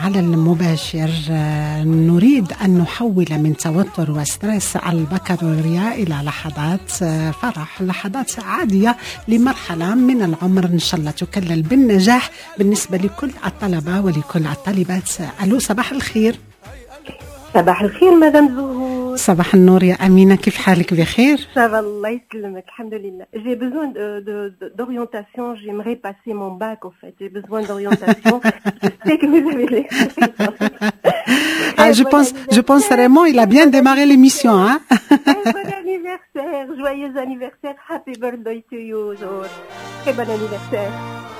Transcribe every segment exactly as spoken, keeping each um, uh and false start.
على المباشر. نريد أن نحول من توتر وستريس البكالوريا إلى لحظات فرح، لحظات عادية لمرحلة من العمر إن شاء الله تكلل بالنجاح بالنسبة لكل الطلبة ولكل الطالبات. ألو، صباح الخير. صباح الخير مدام زهور. صباح النور يا أمينة، كيف حالك؟ بخير؟ صباح الله يسلمك، الحمد لله. J'ai besoin de, de, de, d'orientation, j'aimerais passer mon bac au fait. J'ai besoin d'orientation. Je sais que vous avez de l'expérience. Ah, je pense, je pense vraiment il a bien démarré l'émission, hein. Bon anniversaire, joyeux anniversaire, happy birthday to you, Zohor. Très bon anniversaire.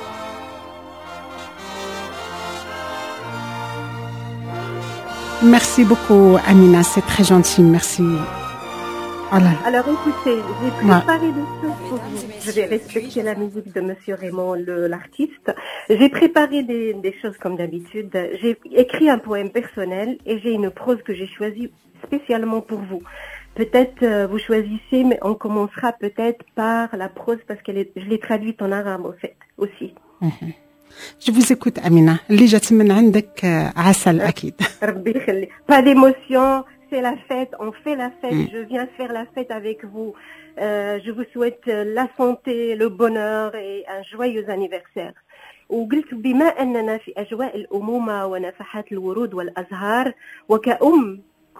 Merci beaucoup, Amina, c'est très gentil, merci. Voilà. Alors écoutez, j'ai préparé ouais. des choses pour vous. Je vais respecter la musique de Monsieur Raymond, le, l'artiste. J'ai préparé des, des choses comme d'habitude. J'ai écrit un poème personnel et j'ai une prose que j'ai choisie spécialement pour vous. Peut-être euh, vous choisissez, mais on commencera peut-être par la prose parce qu'elle est, je l'ai traduite en arabe au fait aussi. Mm-hmm. Je vous écoute, Amina. اللي جات من عندك عسل أكيد. ربي يخلي. Pas d'émotion, c'est la fête. On fait la fête. Mm. Je viens faire la fête avec vous. Euh, je vous souhaite la santé, le bonheur et un joyeux anniversaire. وقلت بما أننا في أجواء الأمومة ونفحات الورود والأزهار وكأم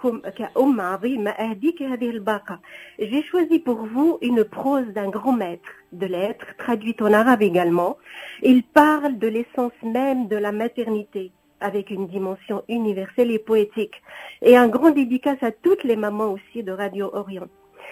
كأم عظيمة أهديك هذه الباقة. J'ai choisi pour vous une prose d'un grand maître de lettres, traduite en arabe également. Il parle de l'essence même de la maternité, avec une dimension universelle et poétique. Et un grand dédicace à toutes les mamans aussi de Radio Orient.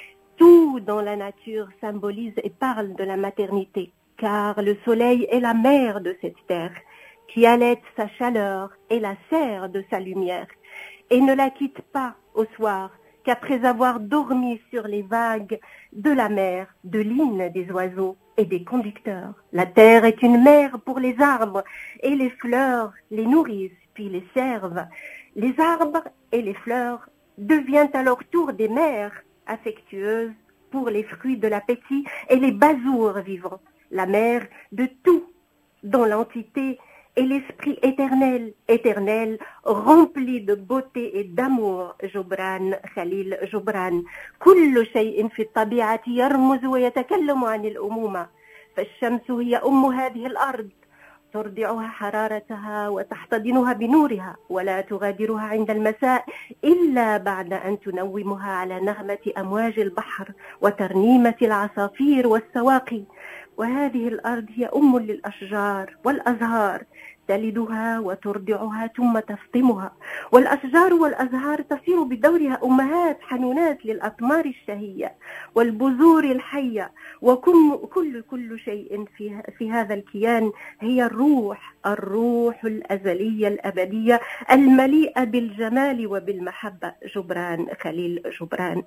Tout dans la nature symbolise et parle de la maternité, car le soleil est la mère de cette terre, qui allaite sa chaleur et la serre de sa lumière, et ne la quitte pas au soir, qu'après avoir dormi sur les vagues de la mer, de l'hymne des oiseaux et des conducteurs. La terre est une mère pour les arbres, et les fleurs les nourrissent puis les servent. Les arbres et les fleurs deviennent à leur tour des mères affectueuses pour les fruits de l'appétit et les basours vivants. La mère de tout, dont l'entité et l'esprit éternel, éternel, rempli de beauté et d'amour. جبران خليل جبران. كل شيء في الطبيعة يرمز ويتكلم عن الأمومة. فالشمس هي أم هذه الأرض، ترضعها حرارتها وتحتضنها بنورها، ولا تغادرها عند المساء إلا بعد أن تنومها على نغمة أمواج البحر وترنيمة العصافير والسواقي. وهذه الأرض هي أم للأشجار والأزهار، تلدها وترضعها ثم تفطمها، والأشجار والأزهار تصير بدورها أمهات حنونات للأثمار الشهية والبذور الحية. وكل كل كل شيء في في هذا الكيان هي الروح الروح الأزلية الأبدية المليئة بالجمال وبالمحبة. جبران خليل جبران.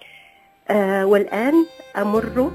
آه والآن أمر.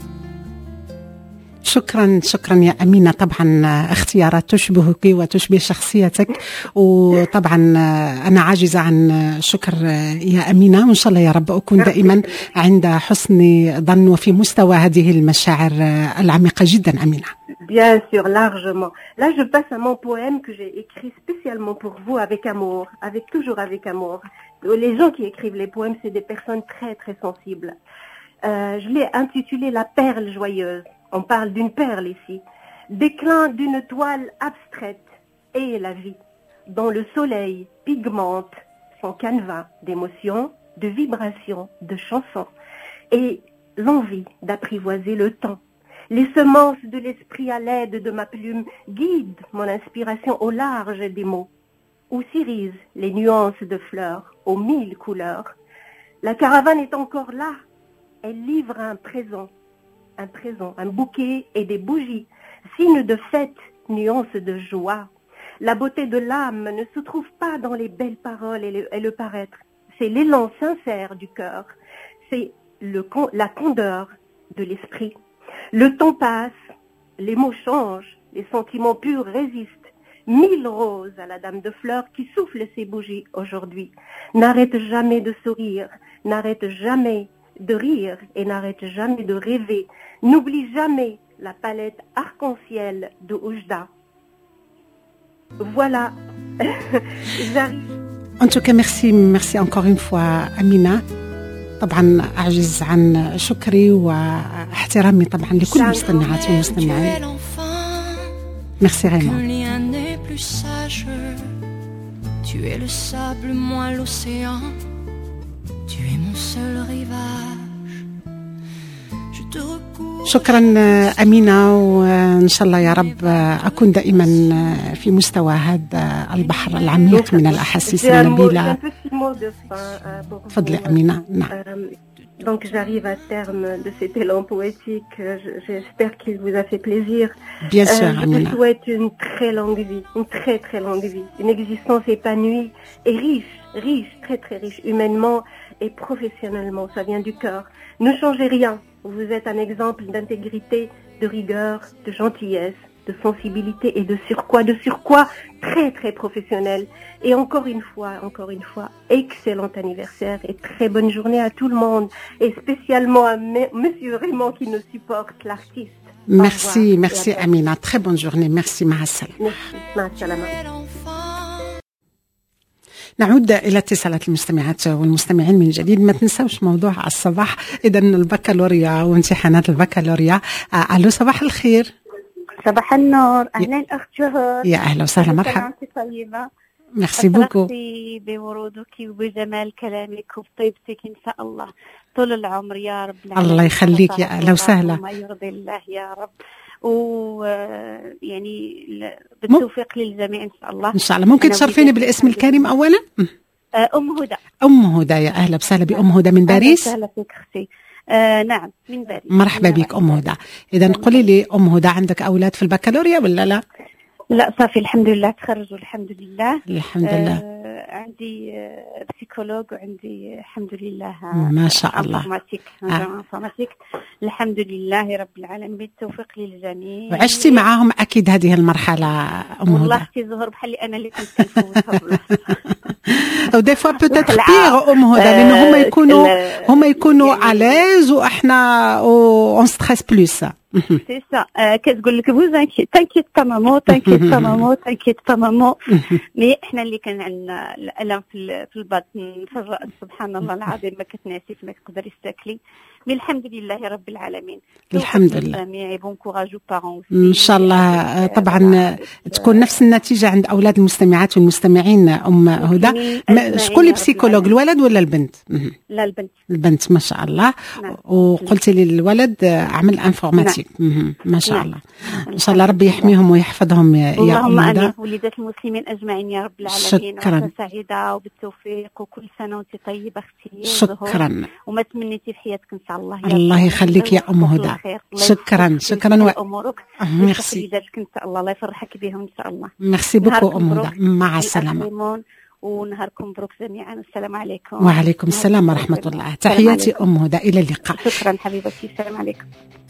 شكرا شكرا يا أمينة، طبعا اختيارات تشبهك وتشبه شخصيتك، وطبعا أنا عاجزة عن شكر يا أمينة، وإن شاء الله يا رب أكون دائما عند حسن ظن وفي مستوى هذه المشاعر العميقة جدا أمينة. Bien sûr, largement. Là, je passe à mon poème que j'ai écrit spécialement pour vous avec amour, avec toujours avec amour. Les gens qui écrivent les poèmes, c'est des personnes très très sensibles. Euh, je l'ai intitulé La perle joyeuse. On parle d'une perle ici. Déclin d'une toile abstraite est la vie, dont le soleil pigmente son canevas d'émotions, de vibrations, de chansons, et l'envie d'apprivoiser le temps. Les semences de l'esprit à l'aide de ma plume guident mon inspiration au large des mots, où s'irisent les nuances de fleurs aux mille couleurs. La caravane est encore là. Elle livre un présent. Un présent, un bouquet et des bougies, signe de fête, nuance de joie. La beauté de l'âme ne se trouve pas dans les belles paroles et le, et le paraître. C'est l'élan sincère du cœur. C'est le, la candeur de l'esprit. Le temps passe, les mots changent, les sentiments purs résistent. Mille roses à la dame de fleurs qui souffle ses bougies aujourd'hui. N'arrête jamais de sourire, n'arrête jamais de rire et n'arrête jamais de rêver. N'oublie jamais la palette arc-en-ciel de Oujda. Voilà. En tout cas, merci, merci encore une fois, Amina. طبعا أعجز عن شكري واحترامي طبعا لكل المستمعات والمستمعين. Merci vraiment. Tu es le sable, moi l'océan. Tu es mon seul rivage. Je te recours. شكرا أمينة، وإن شاء الله يا رب أكون دائما في مستوى هذا البحر العميق من الأحاسيس النبيلة. تفضلي أمينة. نعم. Donc j'arrive à terme de cet élan poétique. J'espère qu'il vous a fait plaisir. Bien sûr, euh, je Amina. vous souhaite une très longue vie, une très très longue vie, une existence épanouie et riche, riche, très très riche, humainement et professionnellement. Ça vient du cœur. Ne changez rien. Vous êtes un exemple d'intégrité, de rigueur, de gentillesse, de sensibilité et de surcroît, de surcroît très très professionnel. Et encore une fois, encore une fois, excellent anniversaire et très bonne journée à tout le monde, et spécialement à Monsieur Raymond qui nous supporte, l'artiste. Merci, merci Amina. Très bonne journée. Merci. مع السلامة. Merci. مع السلامة. نعود إلى اتصالات المستمعات والمستمعين من جديد. ما تنسوش موضوع الصباح إذا البكالوريا وامتحانات البكالوريا. ألو، صباح الخير. صباح النور. أهلا أخت جهور. يا أهلا وسهلا، مرحبا. طيبة. ميرسي بوكو. بورودك وبجمال كلامك وبطيبتك إن شاء الله طول العمر يا رب العالمين. الله يخليك، يا أهلا وسهلا. ما يرضي الله يا رب، ويعني بالتوفيق للجميع إن شاء الله. إن شاء الله. ممكن تشرفيني بالاسم الكريم أولا؟ أم هدى. أم هدى، يا أهلا وسهلا بأم هدى من باريس. أهلا وسهلا فيك أختي. آه نعم من باريس. مرحبا بك أم هدى. إذا قولي لي أم هدى، عندك أولاد في البكالوريا ولا لا؟ لا صافي الحمد لله تخرجوا الحمد لله. الحمد لله. آه عندي آه بسيكولوج وعندي الحمد لله ما شاء الله انفورماتيك. انفورماتيك الحمد لله رب العالمين، بالتوفيق للجميع. وعشتي معاهم أكيد هذه المرحلة أم هدى؟ والله اختي زهر بحالي أنا اللي كنت كنفوتها. أو دي فوا بوتيتر بيغ أم هدى، لأنه هم يكونوا هم يكونوا عليز وإحنا أون ستريس بلوس. سي سا. كتقول لك بو تانكيت با مامو، تانكيت با مامو، تانكيت با مامو. مي احنا اللي كان عندنا الالم في في البطن في الراس، سبحان الله العظيم، ما كتناسيش ما تقدريش تاكلي. مي الحمد لله رب العالمين. الحمد لله. جميع بون كوراج او بارون ان شاء الله. طبعا تكون نفس النتيجه عند اولاد المستمعات والمستمعين ام هدى. شكون اللي بسيكولوج، الولد ولا البنت؟ لا البنت. البنت ما شاء الله. نعم. وقلتي لي الولد عمل انفورماتيك. نعم. ما شاء الله. ان شاء الله ربي يحميهم ويحفظهم يا ام هدى. اللهم امين. وليدات المسلمين اجمعين يا رب العالمين. شكرا. سعيده وبالتوفيق، وكل سنه وانت طيبه اختي. شكرا. وما تمنيتي في حياتك ان شاء الله. الله يخليك يا ام هدى. شكرا شكرا. و... امورك. ميرسي. وليداتك ان شاء الله الله يفرحك بهم ان شاء الله. ميرسي بوكو ام هدى. مع السلامه. ونهاركم مبروك جميعا. السلام عليكم. وعليكم السلام ورحمه الله. تحياتي ام هدى، الى اللقاء. شكرا حبيبتي. السلام عليكم.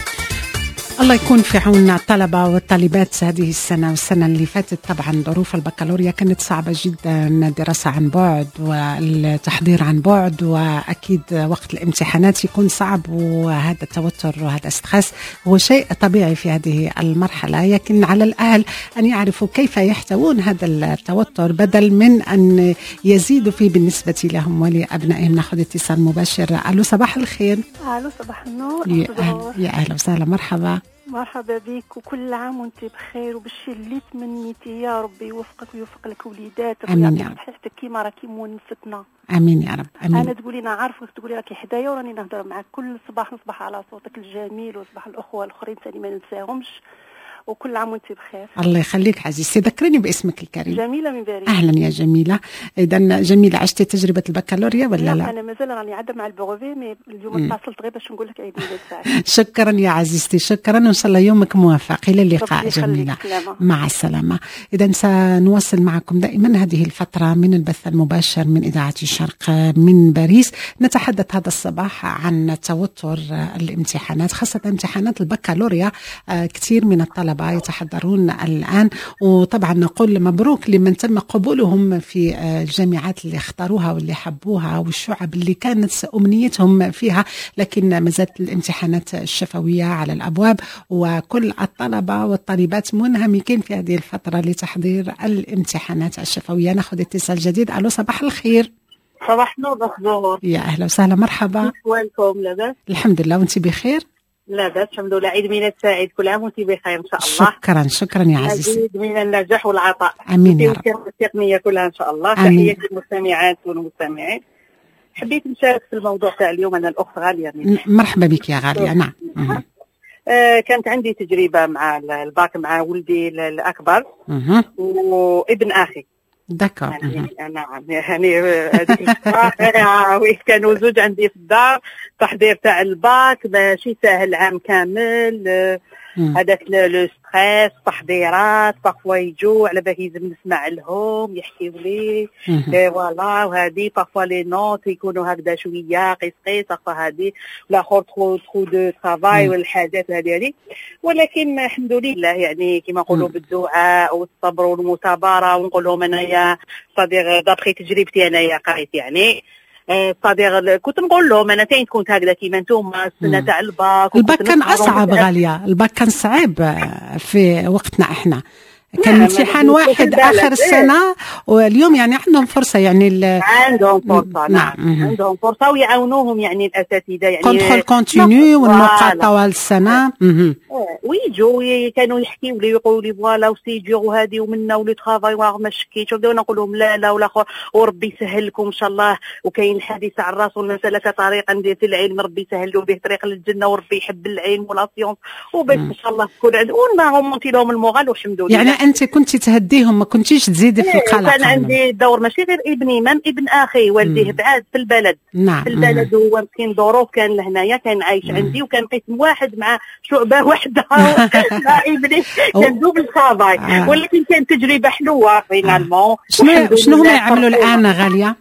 الله يكون في عون الطلبة والطالبات هذه السنة والسنة اللي فاتت. طبعا ظروف البكالوريا كانت صعبة جدا، دراسة عن بعد والتحضير عن بعد، وأكيد وقت الامتحانات يكون صعب، وهذا التوتر وهذا الستريس هو شيء طبيعي في هذه المرحلة. لكن على الأهل أن يعرفوا كيف يحتوون هذا التوتر بدل من أن يزيدوا فيه بالنسبة لهم ولأبنائهم. نأخذ اتصال مباشر. ألو، صباح الخير. ألو، صباح النور. يا أهلا, يا أهلا وسهلا، مرحبا. مرحبا بك، وكل عام وانت بخير، وبالشي اللي تمنيتي يا ربي يوفقك ويوفق لك وليداتك ويعطيك صحتك كيما راكي مونستنا. امين يا رب. امين. انا تقولي انا عارفك تقولي راكي حدايا، وراني نهضر معك كل صباح نصبح على صوتك الجميل، وصباح الاخوه الاخرين ثاني ما ننساهمش، وكل عام وانت بخير. الله يخليك عزيزتي. ذكريني باسمك الكريم. جميلة من باريس. اهلا يا جميلة. اذا جميلة، عشتي تجربة البكالوريا ولا لا؟ لا انا مازال راني عاده مع البروفي، مي اليوم اتصلت غير باش نقول لك عيد ميلاد سعيد. شكرا يا عزيزتي، شكرا، وان شاء الله يومك موفق. الى اللقاء جميلة. مع السلامة. اذا سنواصل معكم دائما هذه الفترة من البث المباشر من اذاعة الشرق من باريس. نتحدث هذا الصباح عن توتر الامتحانات، خاصة امتحانات البكالوريا. كثير من الطلبة الطلبة يتحضرون الآن، وطبعا نقول مبروك لمن تم قبولهم في الجامعات اللي اختاروها واللي حبوها والشعب اللي كانت أمنيتهم فيها، لكن ما زالت الامتحانات الشفوية على الأبواب، وكل الطلبة والطالبات منهمكين في هذه الفترة لتحضير الامتحانات الشفوية. ناخذ اتصال جديد. ألو، صباح الخير. صباح النور دكتور. يا أهلا وسهلا، مرحبا. ويلكم. لاباس؟ الحمد لله، وانت بخير؟ لاباس الحمد لله. عيد ميلاد سعيد، كل عام وانت بخير ان شاء الله. شكرا شكرا يا عزيزي. مزيد من النجاح والعطاء. امين يا رب. التقنيه كلها ان شاء الله. تحيه للمستمعات والمستمعين. حبيت نشارك في الموضوع تاع اليوم. انا الاخت غاليه. مرحبا بك يا غاليه. نعم. آه كانت عندي تجربه مع الباك مع ولدي الاكبر وابن اخي. دكا. نعم يعني هذيك الفترة كانوا زوج عندي في الدار. تحضير تاع الباك ماشي ساهل عام كامل. هذاك لو ستريس، تحضيرات، بارفوا يجوا على بالك لازم نسمع لهم يحكيوا لي فوالا، وهذه بارفوا لي نوت يكونوا هكذا شويه قيس قيس، بارفوا هذه لاخر ترو ترو دو ترافاي والحاجات هذه هذه. ولكن الحمد لله يعني كما نقولوا بالدعاء والصبر والمثابره. ونقول لهم انايا صديق دابخي تجربتي انايا قريت يعني صديق كنت نقول لهم انا تاين كنت هكذا كيما انتم السنه تاع الباك. الباك كان اصعب غاليه، الباك كان صعيب في وقتنا احنا. كان امتحان واحد اخر السنه، واليوم يعني عندهم فرصه يعني عندهم فرصه. نعم, نعم. عندهم فرصه ويعاونوهم يعني الاساتذه يعني كونترول كونتينيو والنقاط طوال السنه. ويجوا كانوا يحكيوا لي يقولوا لي فوالا وسيجور وهذه ومنا ولو ترافاي ما شكيتش. وانا نقول لهم لا لا ولا وربي يسهل لكم ان شاء الله. وكاين الحديث عن الرسول من سلك طريقا في العلم ربي يسهل له به طريق للجنه، وربي يحب العلم ولا سيونس وبس ان شاء الله تكون عند ونهم مونتي لهم المغال والحمد لله. يعني انت كنت تهديهم، ما كنتيش تزيدي في القلق؟ كان عندي دور ماشي غير ابني، من ابن اخي والديه بعاد في البلد. نعم. في البلد هو مسكين ظروف كان لهنايا، كان عايش عندي وكان قسم واحد مع شعبه واحده مع ابني كان دوبل ترافاي. ولكن كانت تجربه حلوه فينالمون. شنو شنو هما يعملوا الان غاليه؟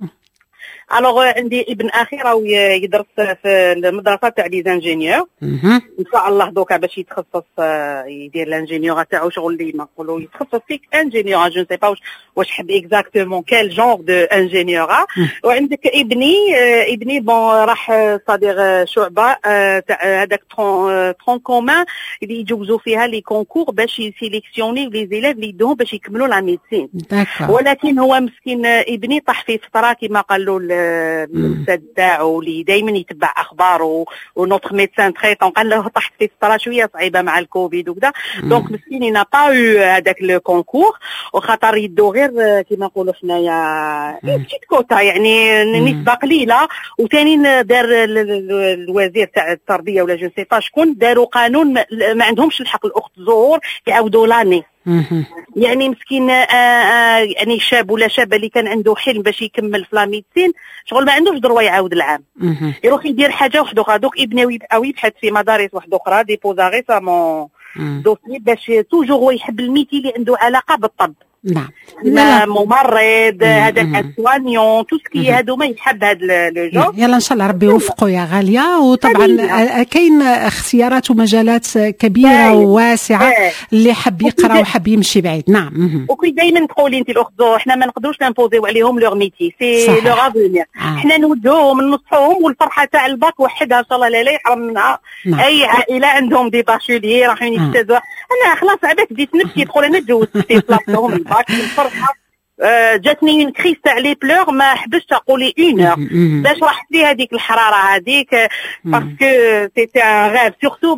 الوغ عندي ابن اخي راهو يدرس في المدرسه تاع لي زانجينيور ان شاء الله دوكا باش يتخصص يدير الانجينيور تاعو شغل اللي نقولوا يتخصص فيك انجينيور. جو سي با واش حب اكزاكتومون كال جونغ دو انجينيور. وعندك ابني ابني بون راح صديق شعبه تاع هذاك ترون كومان اللي يجوزوا فيها لي كونكور باش يسيليكسيوني لي زيليف اللي يدوهم باش يكملوا لا ميديسين. ولكن هو مسكين ابني طاح في فتره كما قالوا الاستاذ تاعو اللي دائما يتبع اخبار ونوتر ميدسان تريتون قال له طحت في فتره شويه صعيبه مع الكوفيد وكذا. دونك مسكين نا با او هذاك لو كونكور وخاطر يدو غير كيما نقولوا حنايا بتيت كوتا يعني نسبه قليله. وثاني دار الوزير تاع التربيه ولا جو سي با شكون داروا قانون ما عندهمش الحق الاخت زهور يعاودوا لاني. يعني مسكين آآ آآ يعني شاب ولا شابه اللي كان عنده حلم باش يكمل في لا ميديسين شغل ما عندوش ضروري يعاود العام، يروح يدير حاجه وحده اخرى. دوك ابني او يبحث في مدارس وحده اخرى ديبوزا ريسامون دوسي باش توجور هو يحب الميتي اللي عنده علاقه بالطب. نعم. لا ممرض هذاك اسوانيون تو سكي هادو ما يحب هذا لو جو. يلا ان شاء الله ربي يوفقه يا غاليه. وطبعا كاين اختيارات ومجالات كبيره وواسعه اللي حب يقرا وحب يمشي بعيد. نعم. وكي دائما تقولي انت الاخت احنا ما نقدروش نمبوزيو عليهم لوغ ميتي سي لوغ افونير. احنا نودوهم ننصحوهم والفرحه تاع الباك وحدها ان شاء الله لا لا يحرم منها. نعم. اي عائله عندهم دي باشوليي راحين يجتازوا. انا خلاص عباك بديت نفسي تقول انا تزوجت في بلاصتهم الباك الفرحه. جاتني من كريس تاع لي بلور ما حبستش اقولي اون اور باش راحت لي هذيك الحراره هذيك باسكو سيتي ان غاف سورتو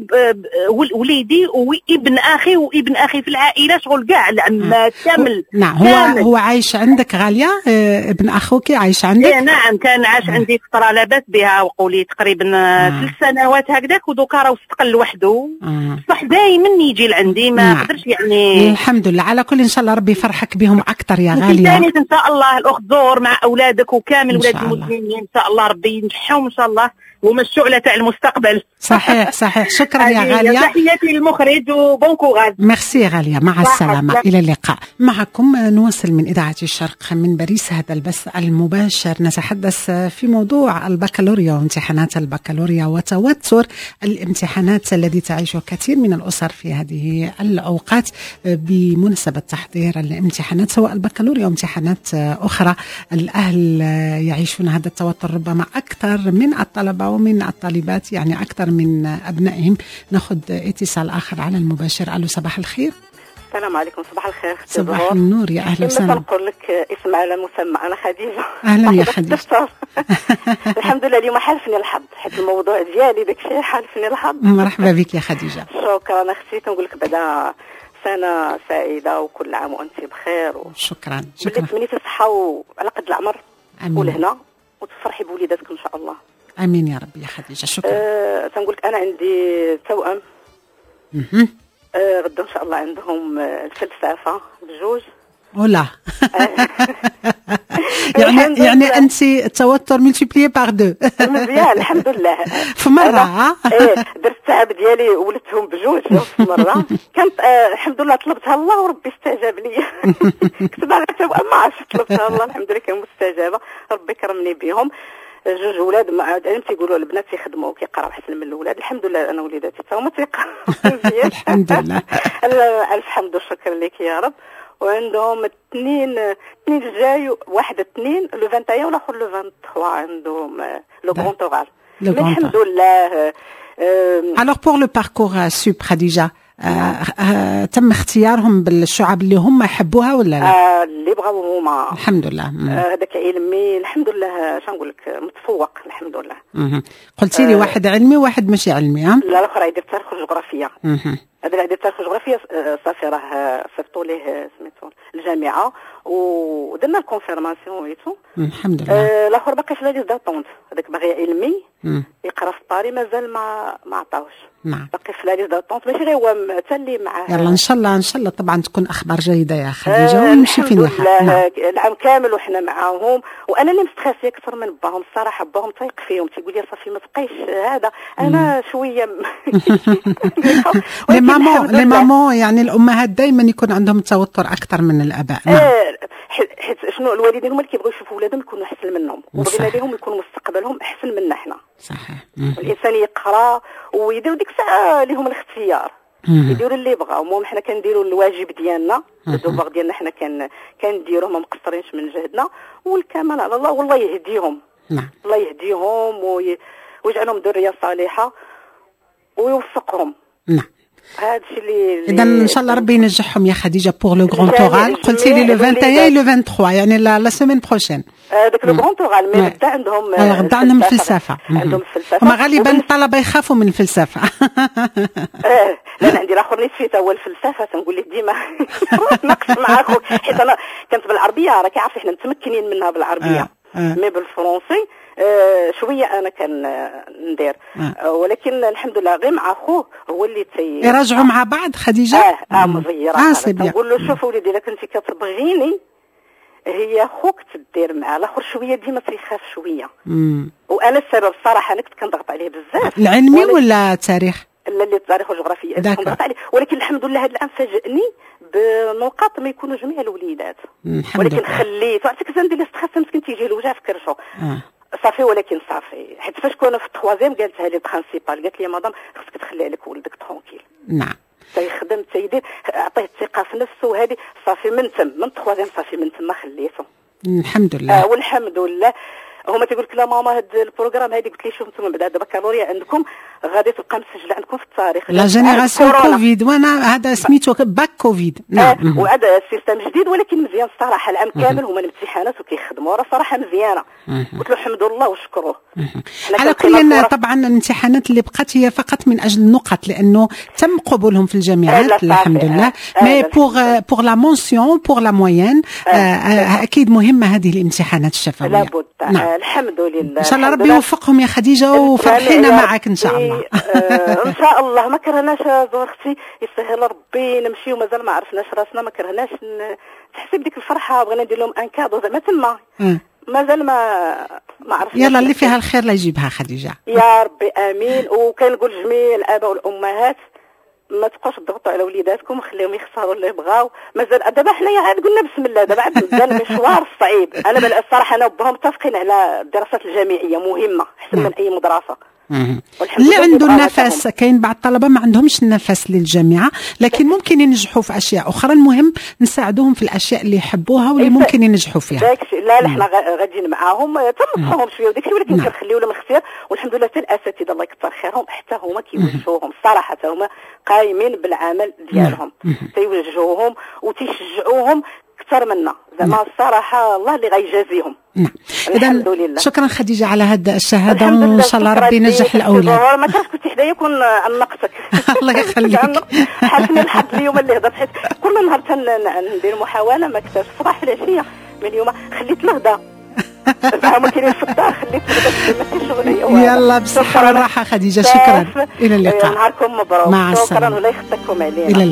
وليدي وابن اخي وابن اخي في العائله شغل كاع العمات كامل. نعم. هو هو عايش عندك غاليه؟ ابن اخوك عايش عندك؟ ايه نعم كان عاش عندي فتره لاباس بها وقولي تقريبا ثلاث سنوات هكذاك ودوكا راه استقل وحده. بصح دائما يجي لعندي ما قدرش يعني. الحمد لله على كل ان شاء الله ربي يفرحك بهم اكثر يا غاليه. ثاني ان شاء الله الاخت زور مع اولادك وكامل ولاد المسلمين ان شاء الله ربي ينجحهم ان شاء الله هما الشعله تاع المستقبل. صحيح صحيح. شكرا يا غاليه. تحياتي للمخرج وبون كوراج. ميرسي غاليه، مع السلامه، الى اللقاء. معكم نواصل من اذاعه الشرق من باريس هذا البث المباشر. نتحدث في موضوع البكالوريا وامتحانات البكالوريا وتوتر الامتحانات الذي تعيشه كثير من الاسر في هذه الاوقات بمناسبه تحضير الامتحانات سواء البكالوريا وامتحانات اخرى. الاهل يعيشون هذا التوتر ربما اكثر من الطلبه ومن الطالبات، يعني اكثر من ابنائهم. ناخذ اتصال اخر على المباشر. الو صباح الخير. السلام عليكم. صباح الخير. صباح النور يا اهلا وسهلا. نقول لك اسم على مسمى، انا خديجه. اهلا يا خديجه. الحمد لله اليوم حالفني الحظ حيت الموضوع ديالي داك الشيء حالفني الحظ. مرحبا بك يا خديجه. شكرا اختي. تنقول لك بعدا سنه سعيده وكل عام وانت بخير و... شكرا شكرا. نتمنيتي الصحه وعلى قد العمر ولهنا وتفرحي بوليداتك ان شاء الله. امين يا رب يا خديجه. شكرا. أه تنقول لك انا عندي توأم. اها أه غدا ان شاء الله عندهم الفلسفه بجوج. ولا يعني يعني انت التوتر ملتيبلي بار دو. مزيان الحمد لله. في مره ايه درت التعب ديالي ولدتهم بجوج في مره. كانت آه الحمد لله طلبتها الله وربي استجاب لي. كنت باغا توأم ما عرفتش طلبتها الله الحمد لله كان مستجابه. ربي كرمني بهم. جوج ولاد ما تيقولوا البنات يخدموا وكيقراو احسن من الاولاد. الحمد لله انا وليداتي تا هما تيقراو مزيان. الحمد لله. الف حمد وشكر لك يا رب. وعندهم اثنين اثنين الجاي واحد اثنين لو واحد وعشرين والاخر لو ثلاثة وعشرين عندهم لو غران اورال. الحمد لله. Alors pour le parcours sup خديجة تم اختيارهم بالشعب اللي هم يحبوها ولا لا؟ آه اللي بغاو هما الحمد لله. هذاك آه علمي الحمد لله. شنقول لك متفوق الحمد لله. اها قلتي لي آه واحد علمي وواحد ماشي علمي. ها لا الاخر يدير تاريخ وجغرافيا. اها هذا اللي يدير تاريخ وجغرافيا صافي راه صيفطوا ليه سميتو الجامعه ودرنا الكونفيرماسيون ويتو الحمد لله. آه الاخر باقي في لاديس داتونت. هذاك باغي علمي يقرا في باري مازال ما ما عطاوش. نعم باقي في لاديس داتونت ماشي غير هو حتى اللي معاه. يلا ان شاء الله ان شاء الله طبعا تكون اخبار جيده يا خديجه آه ونمشي في النحو. نعم. العام كامل وحنا معاهم وانا اللي مستخاسيه اكثر من باهم الصراحه. باهم طايق فيهم تيقول لي صافي ما تبقيش هذا انا شويه. لي مامون لي مامون يعني الامهات دائما يكون عندهم توتر اكثر من الاباء. نعم. آه حيت شنو الوالدين هما اللي كيبغيو يشوفوا ولادهم يكونوا احسن منهم وبغينا لهم يكونوا مستقبلهم احسن منا حنا. صحيح. الانسان يقرا ويديروا ديك الساعه اللي هما الاختيار يديروا اللي بغاو. المهم حنا كنديروا الواجب ديالنا الدوبار ديالنا حنا كان كنديروه ما مقصرينش من جهدنا والكمال على الله والله يهديهم. نعم الله يهديهم وي... ويجعلهم ذريه صالحه ويوفقهم. نعم هذا الشيء اللي اذا ان شاء الله ربي ينجحهم يا خديجه بور لو غران تورال. قلتي لي لو واحد وعشرين لو ثلاثة وعشرين يعني لا سيمين بروشين. هذاك لو غران تورال مي غدا عندهم غدا عندهم الفلسفه. عندهم الفلسفه هما غالبا الطلبه يخافوا من الفلسفه. اه لا انا عندي الاخر نسيت هو الفلسفه تنقول لك ديما نقص معاكم حيت انا كنت بالعربيه راه كيعرف احنا متمكنين منها بالعربيه. مي بالفرنسي آه شويه انا كان آه ندير آه ولكن الحمد لله غير مع خوه هو اللي تي يراجعوا مع بعض خديجه. اه اه مزيره. آه نقول له شوف وليدي الا كنتي كتبغيني هي خوك تدير معاه. الاخر شويه ديما تيخاف شويه. مم. وانا السبب الصراحه انا كنت كنضغط عليه بزاف. العلمي ولا التاريخ؟ لا اللي التاريخ والجغرافيا كنضغط عليه ولكن الحمد لله هذا العام فاجئني بنقاط ما يكونوا جميع الوليدات. ولكن خليت عرفتي كنت ندير ستريس مسكين تيجي الوجع في كرشو. آه. صافي ولكن صافي حيت فاش كنا في التخوازيام قالتها لي برينسيبال قالت لي مدام خصك تخلي عليك ولدك ترونكيل. نعم تيخدم تيدير عطيه الثقه في نفسه وهذه صافي من تم من التخوازيام صافي من تما خليته الحمد لله. آه والحمد لله. هما تيقول لك لا ماما هاد البروغرام هادي قلت لي شوف نتوما بعد البكالوريا عندكم غادي تبقى مسجله عندكم في التاريخ لا جينيراسيون كوفيد وانا هذا سميتو باك كوفيد. نعم. وهذا سيستم جديد ولكن مزيان الصراحه العام كامل هما الامتحانات وكيخدموا راه صراحه مزيانه. قلت له الحمد لله وشكروه. على كل طبعا الامتحانات اللي بقات هي فقط من اجل النقط لانه تم قبولهم في الجامعات الحمد لله. مي بوغ بوغ لا مونسيون بوغ لا موين اكيد مهمه هذه الامتحانات الشفويه. لابد. نعم. الحمد لله. ان شاء الله ربي يوفقهم يا خديجه وفرحينا معك ان شاء الله. آه ان شاء الله ما كرهناش زور اختي يسهل ربي نمشيو مازال ما عرفناش راسنا ما كرهناش تحسي بديك الفرحه بغينا ندير لهم ان كادو زعما تما مازال ما ما عرفتش. يلا اللي فيها الخير لا يجيبها خديجه. يا ربي امين. وكنقول جميع الاباء والامهات ما تبقاوش تضغطوا على وليداتكم، خليهم يختاروا اللي بغاو. مازال دابا حنايا عاد قلنا بسم الله، دابا عاد مازال المشوار صعيب. انا الصراحه انا وبهم متفقين على الدراسات الجامعيه مهمه احسن من اي مدرسه. اللي عنده النفس، كاين بعض الطلبه ما عندهمش النفس للجامعه لكن ممكن ينجحوا في اشياء اخرى، المهم نساعدوهم في الاشياء اللي يحبوها واللي ممكن ينجحوا فيها. داكشي لا لا حنا غاديين معاهم تنصحوهم شويه وداكشي، ولكن كنخليو لهم الاختيار. والحمد لله حتى الاساتذه الله يكثر خيرهم حتى هما كيوجهوهم الصراحه، حتى هما قايمين بالعمل ديالهم، تيوجهوهم وتيشجعوهم اكثر منا زعما الصراحه. الله اللي غيجازيهم. نعم. الحمد لله. شكرا خديجه على هذا الشهاده وان شاء الله ربي ينجح الاولاد. ما كنت كنت حدايا كون نقصك. الله يخليك. حالتني الحظ اليوم اللي هضرت، حيت كل نهار تندير محاوله ما كتبش الصباح في العشيه من اليوم خليت الغدا زعما كاينين في الدار خليت الغدا ما شغلي. يلا بصحه والراحه خديجه، شكرا. الى اللقاء. نهاركم مبروك. مع السلامه. شكرا ولا يخطيكم علينا.